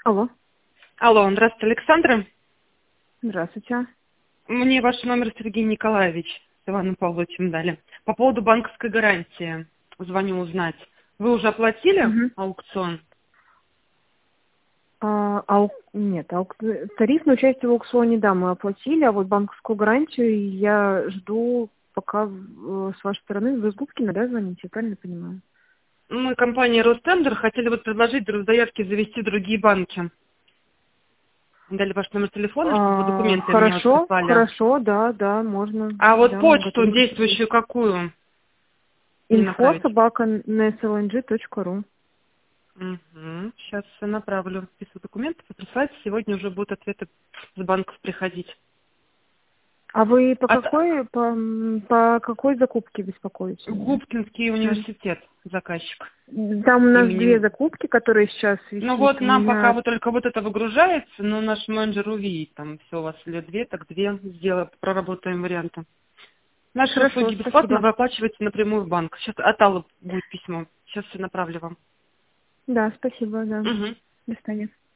Алло. Алло, здравствуйте, Александра. Здравствуйте. Мне ваш номер Сергей Николаевич с Иваном Павловичем дали. По поводу банковской гарантии звоню узнать. Вы уже оплатили Мгм. аукцион? Нет, тарифное участие в аукционе, да, мы оплатили, а вот банковскую гарантию я жду, пока с вашей стороны вы с Губкина, да, звоните, я правильно понимаю? Мы, компания Ростендер, хотели вот предложить в заявке завести другие банки. Дали ваш номер телефона, чтобы вы документы мне вот Хорошо, прислали. хорошо, да, можно, А вот да, мы почту готовы. действующую какую мне направить? info@neslng.ru. Угу. Сейчас все направлю. Пишу документы, присылайте. Сегодня уже будут ответы с банков приходить. А вы по А по какой закупке беспокоитесь меня? Губкинский университет, заказчик. Там у нас две Именем. закупки, которые сейчас Ну висит. вот У нам пока меня вот только вот это выгружается, но наш менеджер увидит, там все у вас или две, так две сделаем, проработаем варианты. Наши хорошо, услуги бесплатно, спасибо. вы оплачиваете напрямую в банк. Сейчас от Аллы будет письмо. Сейчас все направлю вам. Да, спасибо, да. Угу. До свидания.